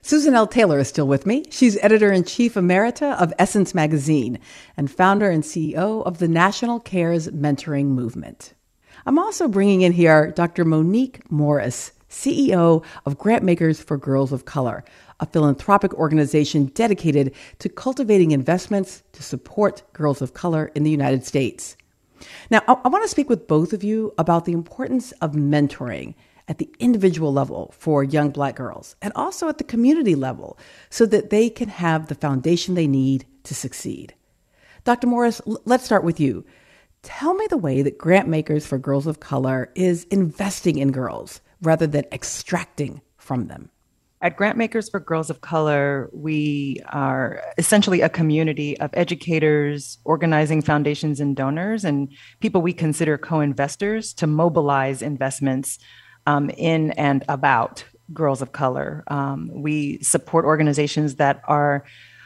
Susan L. Taylor is still with me. She's editor-in-chief emerita of Essence Magazine and founder and CEO of the National Cares Mentoring Movement. I'm also bringing in here Dr. Monique Morris, CEO of Grantmakers for Girls of Color, a philanthropic organization dedicated to cultivating investments to support girls of color in the United States. Now, I want to speak with both of you about the importance of mentoring at the individual level for young Black girls and also at the community level so that they can have the foundation they need to succeed. Dr. Morris, let's start with you. Tell me the way that Grantmakers for Girls of Color is investing in girls rather than extracting from them. At Grantmakers for Girls of Color, we are essentially a community of educators, organizing foundations and donors, and people we consider co-investors to mobilize investments in and about girls of color. We support organizations that are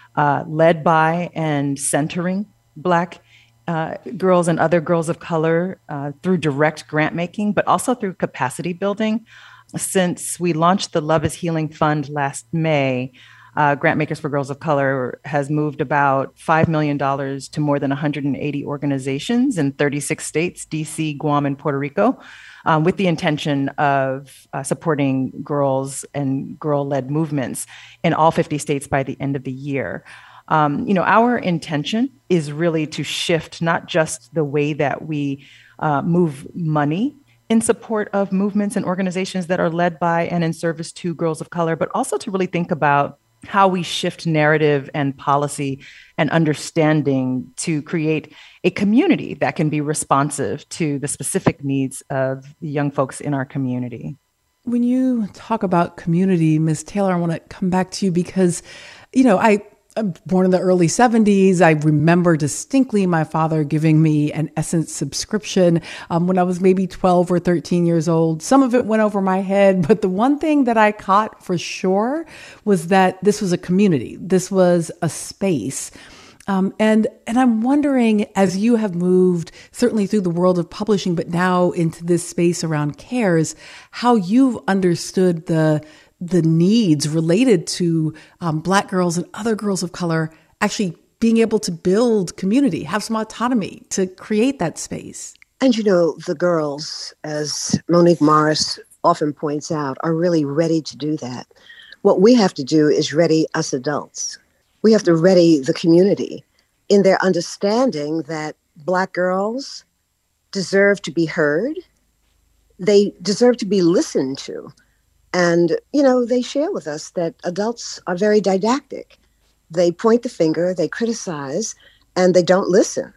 led by and centering Black girls and other girls of color through direct grant making, but also through capacity building. Since we launched the Love is Healing Fund last May, Grantmakers for Girls of Color has moved about $5 million to more than 180 organizations in 36 states, DC, Guam, and Puerto Rico, with the intention of supporting girls and girl-led movements in all 50 states by the end of the year. Our intention is really to shift not just the way that we move money in support of movements and organizations that are led by and in service to girls of color, but also to really think about how we shift narrative and policy and understanding to create a community that can be responsive to the specific needs of the young folks in our community. When you talk about community, Ms. Taylor, I want to come back to you because, I'm born in the early 70s. I remember distinctly my father giving me an Essence subscription when I was maybe 12 or 13 years old. Some of it went over my head, but the one thing that I caught for sure was that this was a community. This was a space. And I'm wondering, as you have moved certainly through the world of publishing, but now into this space around CARES, how you've understood the needs related to Black girls and other girls of color actually being able to build community, have some autonomy to create that space. And the girls, as Monique Morris often points out, are really ready to do that. What we have to do is ready us adults. We have to ready the community in their understanding that Black girls deserve to be heard. They deserve to be listened to. And, they share with us that adults are very didactic. They point the finger, they criticize, and they don't listen.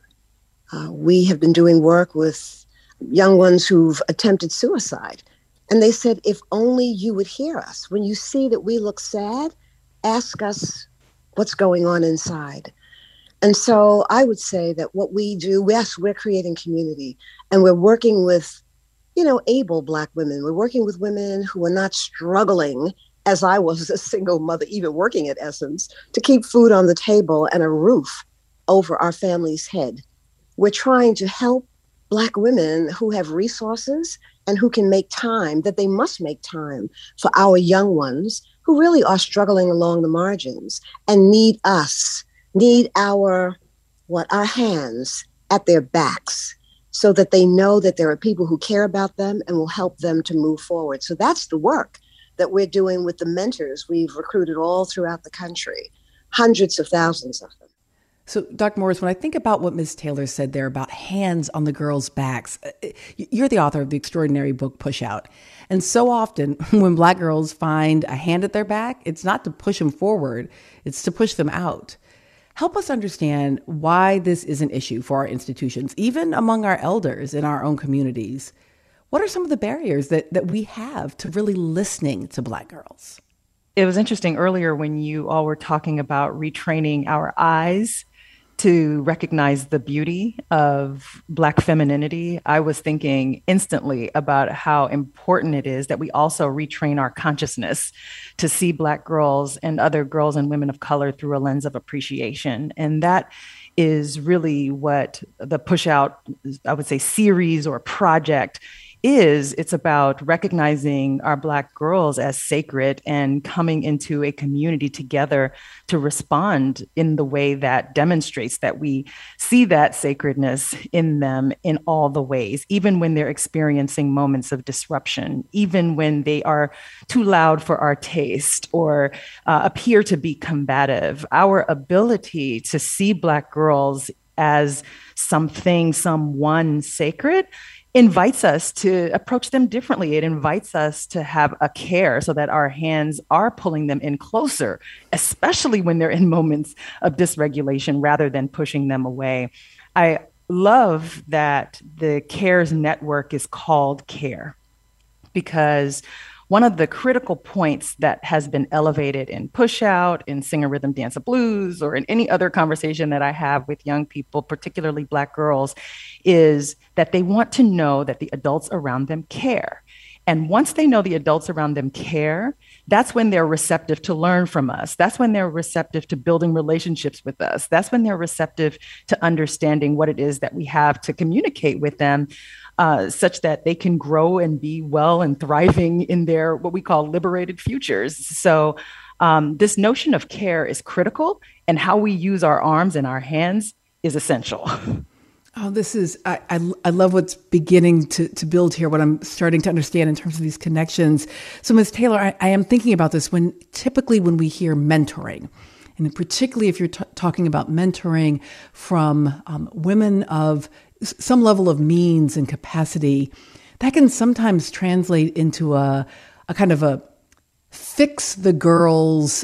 We have been doing work with young ones who've attempted suicide. And they said, if only you would hear us. When you see that we look sad, ask us what's going on inside. And so I would say that what we do, yes, we're creating community, and we're working with able Black women. We're working with women who are not struggling, as I was a single mother, even working at Essence, to keep food on the table and a roof over our family's head. We're trying to help Black women who have resources and who can make time, that they must make time for our young ones who really are struggling along the margins and need us, need our hands at their backs, so that they know that there are people who care about them and will help them to move forward. So that's the work that we're doing with the mentors we've recruited all throughout the country, hundreds of thousands of them. So, Dr. Morris, when I think about what Ms. Taylor said there about hands on the girls' backs, you're the author of the extraordinary book, Push Out. And so often when Black girls find a hand at their back, it's not to push them forward, it's to push them out. Help us understand why this is an issue for our institutions, even among our elders in our own communities. What are some of the barriers that we have to really listening to Black girls? It was interesting earlier when you all were talking about retraining our eyes to recognize the beauty of Black femininity. I was thinking instantly about how important it is that we also retrain our consciousness to see Black girls and other girls and women of color through a lens of appreciation. And that is really what the Push Out, I would say, series or project it's about recognizing our Black girls as sacred and coming into a community together to respond in the way that demonstrates that we see that sacredness in them in all the ways, even when they're experiencing moments of disruption, even when they are too loud for our taste or appear to be combative. Our ability to see Black girls as someone sacred invites us to approach them differently. It invites us to have a care so that our hands are pulling them in closer, especially when they're in moments of dysregulation rather than pushing them away. I love that the CARES network is called CARE because one of the critical points that has been elevated in Push Out, in Sing a Rhythm, Dance a Blues, or in any other conversation that I have with young people, particularly Black girls, is that they want to know that the adults around them care. And once they know the adults around them care, that's when they're receptive to learn from us. That's when they're receptive to building relationships with us. That's when they're receptive to understanding what it is that we have to communicate with them, such that they can grow and be well and thriving in their what we call liberated futures. So this notion of care is critical, and how we use our arms and our hands is essential. Oh, this is, I love what's beginning to build here, what I'm starting to understand in terms of these connections. So Ms. Taylor, I am thinking about this typically when we hear mentoring, and particularly if you're talking about mentoring from women of some level of means and capacity, that can sometimes translate into a kind of a fix the girls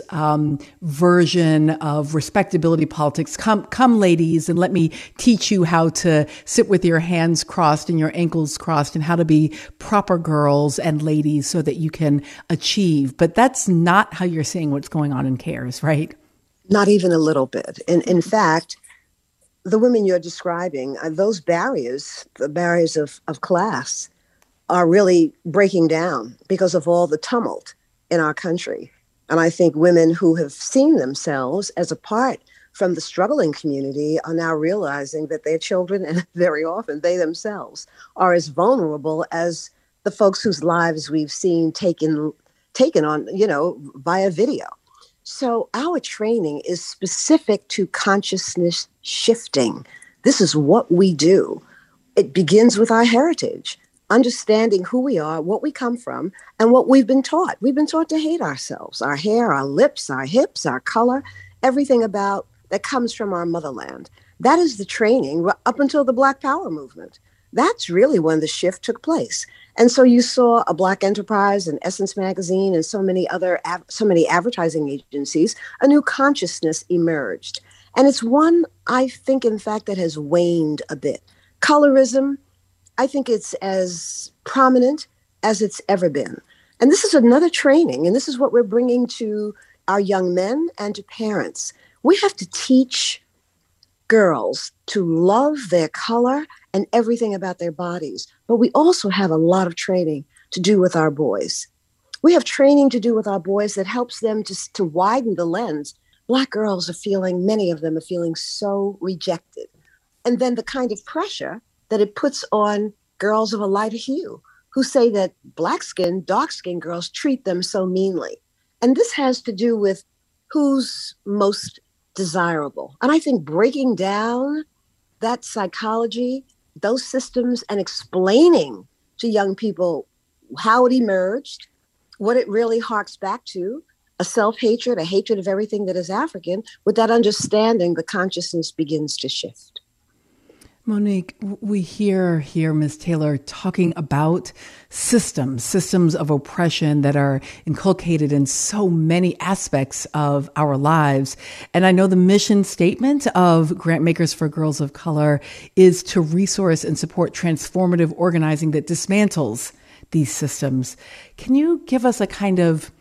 version of respectability politics. Come, ladies, and let me teach you how to sit with your hands crossed and your ankles crossed and how to be proper girls and ladies so that you can achieve. But that's not how you're seeing what's going on in CARES, right? Not even a little bit. In fact, the women you're describing, those barriers, the barriers of class, are really breaking down because of all the tumult in our country. And I think women who have seen themselves as a part from the struggling community are now realizing that their children, and very often they themselves, are as vulnerable as the folks whose lives we've seen taken on, via video. So our training is specific to consciousness shifting. This is what we do. It begins with our heritage, understanding who we are, what we come from, and what we've been taught. We've been taught to hate ourselves, our hair, our lips, our hips, our color, everything about that comes from our motherland. That is the training up until the Black Power movement. That's really when the shift took place. And so you saw a Black Enterprise and Essence Magazine and so many advertising agencies, a new consciousness emerged. And it's one, I think, in fact, that has waned a bit. Colorism, I think it's as prominent as it's ever been. And this is another training, and this is what we're bringing to our young men and to parents. We have to teach girls to love their color and everything about their bodies. But we also have a lot of training to do with our boys. We have training to do with our boys that helps them to widen the lens. Black girls many of them are feeling so rejected. And then the kind of pressure that it puts on girls of a lighter hue who say that black-skinned, dark-skinned girls treat them so meanly. And this has to do with who's most desirable. And I think breaking down that psychology, those systems, and explaining to young people how it emerged, what it really harks back to, a self-hatred, a hatred of everything that is African, with that understanding, the consciousness begins to shift. Monique, we hear here Ms. Taylor talking about systems of oppression that are inculcated in so many aspects of our lives. And I know the mission statement of Grantmakers for Girls of Color is to resource and support transformative organizing that dismantles these systems. Can you give us a kind of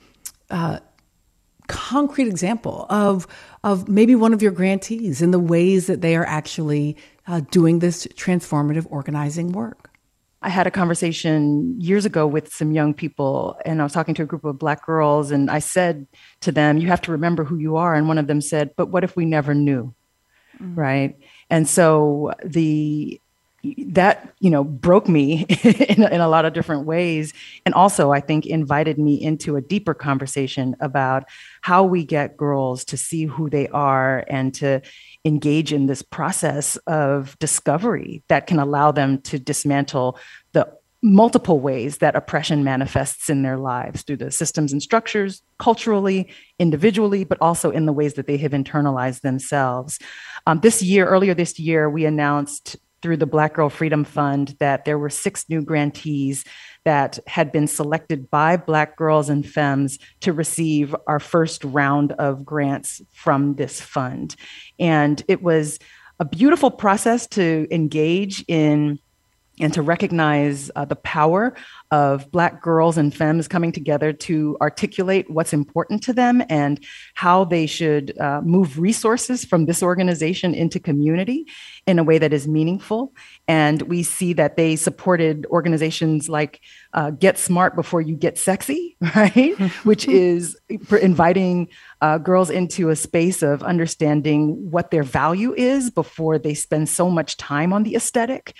concrete example of maybe one of your grantees and the ways that they are actually doing this transformative organizing work? I had a conversation years ago with some young people, and I was talking to a group of Black girls, and I said to them, you have to remember who you are. And one of them said, but what if we never knew? Mm-hmm. Right. And so the that, broke me in a lot of different ways. And also, I think, invited me into a deeper conversation about how we get girls to see who they are and to engage in this process of discovery that can allow them to dismantle the multiple ways that oppression manifests in their lives through the systems and structures, culturally, individually, but also in the ways that they have internalized themselves. Earlier this year, we announced through the Black Girl Freedom Fund that there were 6 new grantees that had been selected by Black girls and femmes to receive our first round of grants from this fund. And it was a beautiful process to engage in and to recognize the power of Black girls and femmes coming together to articulate what's important to them and how they should move resources from this organization into community in a way that is meaningful. And we see that they supported organizations like Get Smart Before You Get Sexy, right? Which is inviting girls into a space of understanding what their value is before they spend so much time on the aesthetic.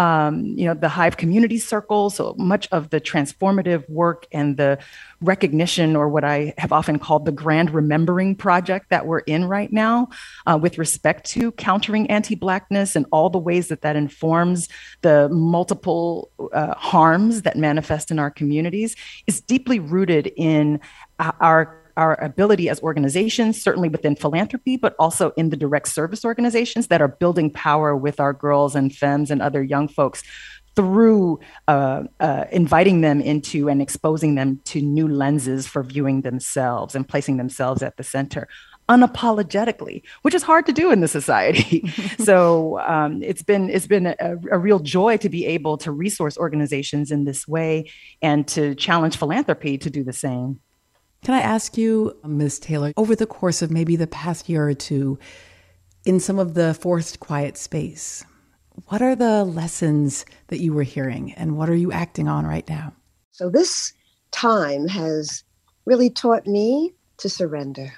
The Hive Community Circle, so much of the transformative work and the recognition, or what I have often called the grand remembering project that we're in right now with respect to countering anti-Blackness and all the ways that informs the multiple harms that manifest in our communities, is deeply rooted in our ability as organizations, certainly within philanthropy, but also in the direct service organizations that are building power with our girls and femmes and other young folks through inviting them into and exposing them to new lenses for viewing themselves and placing themselves at the center unapologetically, which is hard to do in the society. So it's been a real joy to be able to resource organizations in this way and to challenge philanthropy to do the same. Can I ask you, Ms. Taylor, over the course of maybe the past year or two, in some of the forced quiet space, what are the lessons that you were hearing and what are you acting on right now? So this time has really taught me to surrender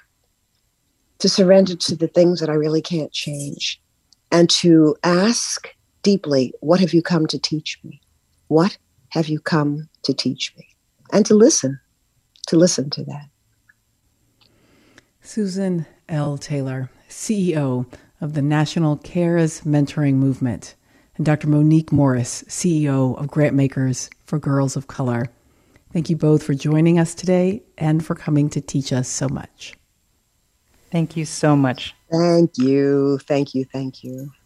to the things that I really can't change, and to ask deeply, what have you come to teach me? What have you come to teach me? And to listen to that. Susan L. Taylor, CEO of the National CARES Mentoring Movement, and Dr. Monique Morris, CEO of Grantmakers for Girls of Color. Thank you both for joining us today and for coming to teach us so much. Thank you so much. Thank you. Thank you. Thank you.